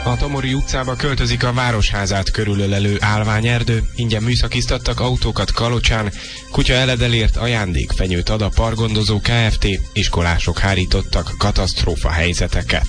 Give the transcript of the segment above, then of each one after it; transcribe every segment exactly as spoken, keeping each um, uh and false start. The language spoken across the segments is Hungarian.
A Tomori utcába költözik a Városházát körülölelő állványerdő, ingyen műszakiztattak autókat Kalocsán, kutya eledelért ajándékfenyőt ad a Pargondozó Kft., iskolások hárítottak katasztrófa helyzeteket.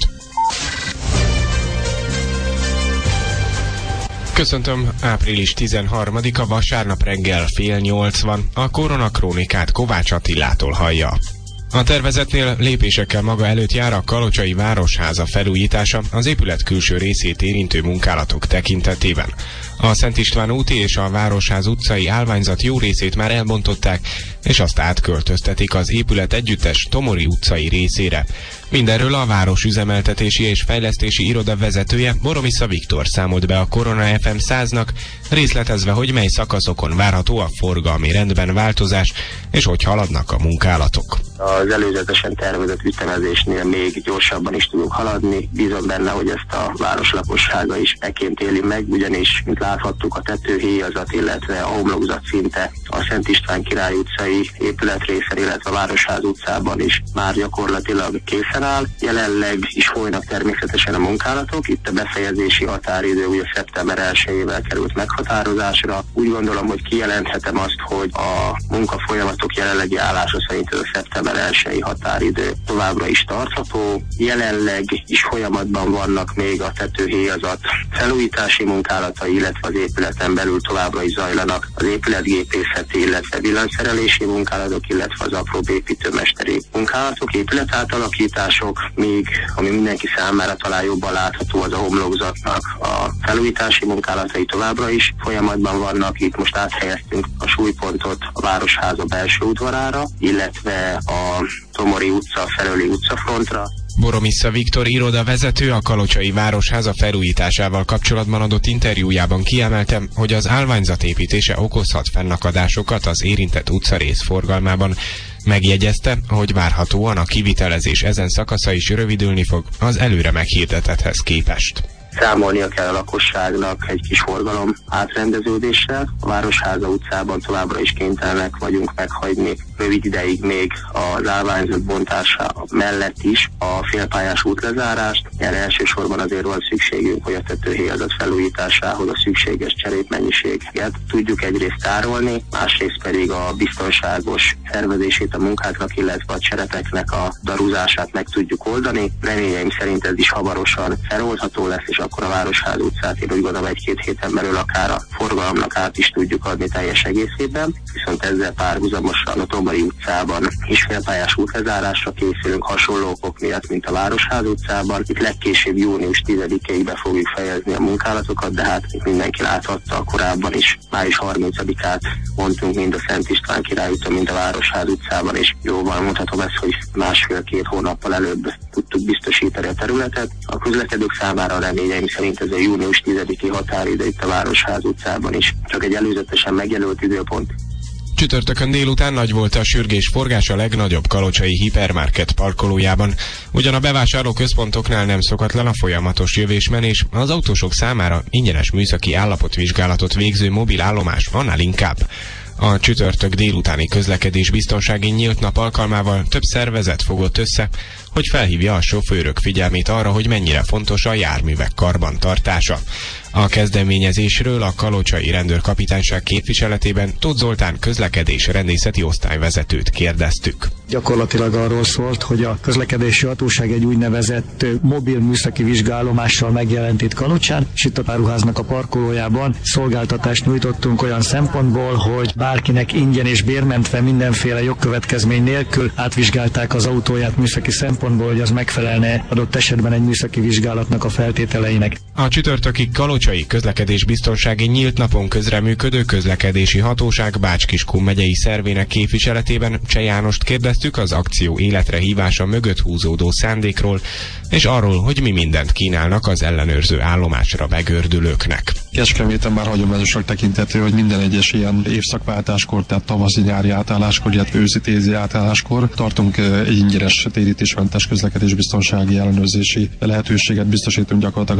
Köszöntöm, április tizenharmadika vasárnap reggel fél nyolc van, a koronakrónikát Kovács Attilától hallja. A tervezetnél lépésekkel maga előtt jár a Kalocsai Városháza felújítása az épület külső részét érintő munkálatok tekintetében. A Szent István úti és a Városház utcai állványzat jó részét már elbontották, és azt átköltöztetik az épület együttes Tomori utcai részére. Mindenről a Város Üzemeltetési és Fejlesztési Iroda vezetője, Boromissza Viktor számolt be a Korona ef em száznak, részletezve, hogy mely szakaszokon várható a forgalmi rendben változás, és hogy haladnak a munkálatok. Az előzetesen tervezett ütemezésnél még gyorsabban is tudunk haladni. Bízom benne, hogy ezt a város lakossága is ekként éli meg, ugyanis, mint láthattuk, a tetőhéjazat, illetve a homlokzat szinte a Szent István Király utcai épületrészen, illetve a Városház utcában is már gyakorlatilag készen áll. Jelenleg is folynak természetesen a munkálatok. Itt a befejezési határidő ugye szeptember elsejével került meghatározásra. Úgy gondolom, hogy kijelenthetem azt, hogy a munkafolyamatok jelenlegi állása szerint a szeptember elsői határidő továbbra is tartható. Jelenleg is folyamatban vannak még a tetőhéjazat felújítási munkálatai, illetve az épületen belül továbbra is zajlanak az épületgépészeti, illetve villanyszerelési munkálatok, illetve az apróbb építőmesteri munkálatok, épületátalakítások, még ami mindenki számára talán jobban látható, az a homlokzatnak a felújítási munkálatai továbbra is folyamatban vannak. Itt most áthelyeztünk a súlypontot a Városháza belső udvarára, illetve a Tomori utca felőli utcafrontra. Boromissza Viktor irodavezető a Kalocsai Városháza felújításával kapcsolatban adott interjújában kiemelte, hogy az állványzat építése okozhat fennakadásokat az érintett utcarész forgalmában. Megjegyezte, hogy várhatóan a kivitelezés ezen szakasza is rövidülni fog az előre meghirdetethez képest. Számolnia kell a lakosságnak egy kis forgalom átrendeződéssel. A Városháza utcában továbbra is kénytelenek vagyunk meghagyni rövid ideig még az állványzat bontása mellett is a félpályás útlezárást. Erre elsősorban azért van szükségünk, hogy a tetőhéjazat felújításához a szükséges cserépmennyiséget tudjuk egyrészt tárolni, másrészt pedig a biztonságos szervezését a munkáknak, illetve a cserepeknek a daruzását meg tudjuk oldani. Reményeim szerint ez is hamarosan feloldható lesz, és akkor a Városház utcát én úgy gondolom egy-két héten belül akár a forgalomnak át is tudjuk adni teljes egészében, viszont ezzel párhuzamosan a Tomori utcában is félpályás útlezárásra készülünk hasonló okok miatt, mint a Városház utcában. Itt legkésőbb június tizedikéig be fogjuk fejezni a munkálatokat, de hát itt mindenki láthatta, korábban is május harmincadikát mondtunk mind a Szent István Király úton, mind a Városház utcában, és jóval mondhatom ezt, hogy másfél-két hónappal előbb tudtuk biztosítani a területet. A közlekedők számára reményeim szerint ez a június tizediki határidő itt a Városház utcában is csak egy előzetesen megjelölt időpont. Csütörtökön délután nagy volt a sürgés-forgás a legnagyobb kalocsai hipermarket parkolójában. Ugyan a bevásárló központoknál nem szokatlan a folyamatos jövés-menés, az autósok számára ingyenes műszaki állapotvizsgálatot végző mobil állomás annál inkább. A csütörtök délutáni közlekedés biztonsági nyílt nap alkalmával több szervezet fogott össze, hogy felhívja a sofőrök figyelmét arra, hogy mennyire fontos a járművek karbantartása. A kezdeményezésről a Kalocsai Rendőrkapitányság képviseletében Tóth Zoltán közlekedés rendészeti osztályvezetőt kérdeztük. Gyakorlatilag arról szólt, hogy a közlekedési hatóság egy úgynevezett mobil műszaki vizsgálómással megjelent itt Kalocsán, és itt a Áruháznak a parkolójában szolgáltatást nyújtottunk olyan szempontból, hogy bárkinek ingyen és bérmentve mindenféle jogkövetkezmény nélkül átvizsgálták az autóját műszaki szempontból, hogy az megfelelne adott esetben egy műszaki vizsgálatnak a feltételeinek. A csütörtöki Kalocsai közlekedésbiztonsági nyílt napon közreműködő közlekedési hatóság Bács-Kiskun megyei szervének képviseletében Cseh Jánost kérdeztük az akció életre hívása mögött húzódó szándékról, és arról, hogy mi mindent kínálnak az ellenőrző állomásra begördülőknek. Kecskeméten már hagyományosak tekinthető, hogy minden egyes ilyen évszakváltáskor, tehát tavaszi-nyári átálláskor, illetve őszi-tézi átálláskor tartunk egy ingyenes térítésmentes közlekedésbiztonsági ellenőrzési lehetőséget biztosítunk gyakorlatilag az üzembe.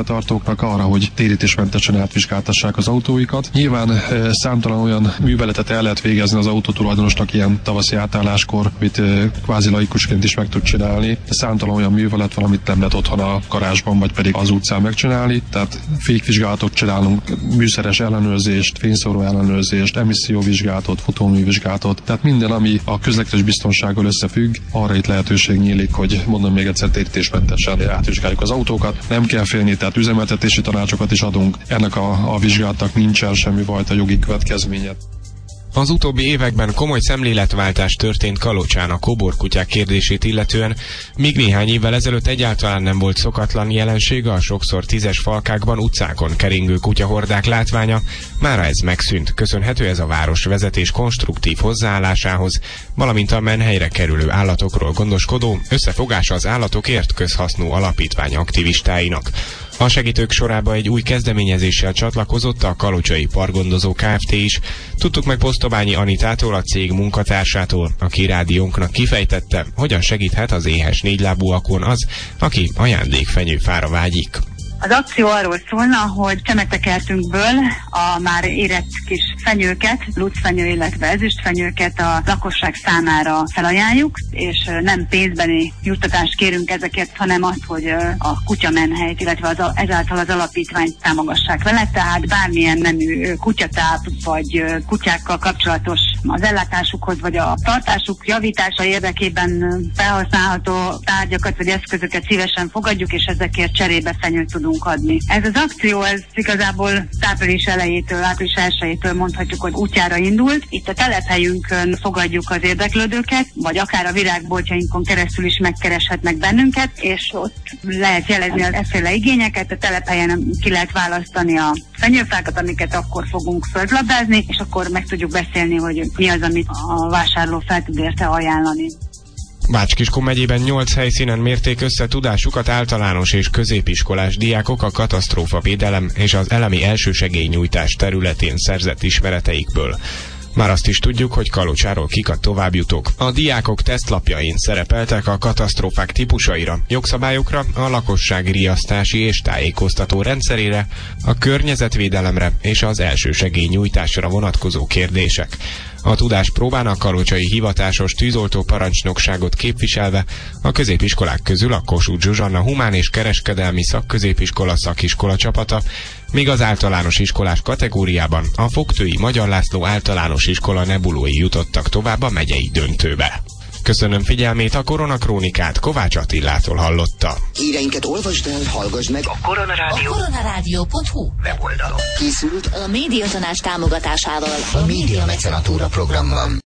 tartóknak arra, hogy térítésmentesen átvizsgáltassák az autóikat. Nyilván számtalan olyan műveletet el lehet végezni az autótulajdonosnak ilyen tavaszi átálláskor, amit kvázi laikusként is meg tud csinálni. De számtalan olyan művelet van, amit nem lehet otthon a garázsban, vagy pedig az utcán megcsinálni. Tehát fékvizsgálatot csinálunk, műszeres ellenőrzést, fényszóró ellenőrzést, emisszióvizsgálatot, futóművizsgálatot. Tehát minden, ami a közlekedés biztonsággal összefügg, arra itt lehetőség nyílik, hogy mondom még egyszer térítésmentesen átvizsgáljuk az autókat. Nem kell félni, tehát üzemeltetési tanácsokat is adunk. Ennek a, a vizsgálatnak nincsen semmi fajta jogi következménye. Az utóbbi években komoly szemléletváltás történt Kalocsán a kóborkutyák kérdését illetően, míg néhány évvel ezelőtt egyáltalán nem volt szokatlan jelensége a sokszor tízes falkákban utcákon keringő kutyahordák látványa, mára ez megszűnt, köszönhető ez a városvezetés konstruktív hozzáállásához, valamint a menhelyre kerülő állatokról gondoskodó Összefogása az állatokért közhasznú alapítvány aktivistáinak. A segítők sorába egy új kezdeményezéssel csatlakozott a Kalocsai Parkgondozó Kft. Is. Tudtuk meg Posztobányi Anitától, a cég munkatársától, aki rádiónknak kifejtette, hogyan segíthet az éhes négylábúakon az, aki ajándékfenyőfára vágyik. Az akció arról szólna, hogy csemetekertünkből a már érett kis fenyőket, lucfenyő, illetve ezüstfenyőket a lakosság számára felajánljuk, és nem pénzbeni juttatást kérünk ezeket, hanem azt, hogy a kutyamenhelyt, illetve az, ezáltal az alapítványt támogassák vele, tehát bármilyen nemű kutyatáp, vagy kutyákkal kapcsolatos az ellátásukhoz, vagy a tartásuk javítása érdekében felhasználható tárgyakat, vagy eszközöket szívesen fogadjuk, és ezekért cserébe fenyőt tudunk adni. Ez az akció, ez igazából április elejétől, április elsejétől mondhatjuk, hogy útjára indult. Itt a telephelyünkön fogadjuk az érdeklődőket, vagy akár a virágboltjainkon keresztül is megkereshetnek bennünket, és ott lehet jelezni az efféle igényeket, a telephelyen ki lehet választani a fenyőfákat, amiket akkor fogunk földlabdázni, és akkor meg tudjuk beszélni, hogy mi az, amit a vásárló fel tud érte ajánlani. Bács-Kiskun megyében nyolc helyszínen mérték össze tudásukat általános és középiskolás diákok a katasztrófavédelem és az elemi elsősegélynyújtás területén szerzett ismereteikből. Már azt is tudjuk, hogy Kalocsáról kik a továbbjutók. A diákok tesztlapjain szerepeltek a katasztrófák típusaira, jogszabályokra, a lakosság riasztási és tájékoztató rendszerére, a környezetvédelemre és az elsősegélynyújtásra vonatkozó kérdések. A tudáspróbán a kalocsai hivatásos tűzoltó parancsnokságot képviselve a középiskolák közül a Kossuth Zsuzsanna humán és kereskedelmi szakközépiskola szakiskola csapata, míg az általános iskolás kategóriában a Fogtői Magyar László általános iskola nebulói jutottak tovább a megyei döntőbe. Köszönöm figyelmét, a Koronakrónikát Kovács Attilától hallotta. Híreinket olvasd el, hallgassd meg a Koronarádió. a koronarádió pont hu weboldalon. Készült a Médiatanács támogatásával a Média Mecenatúra programban.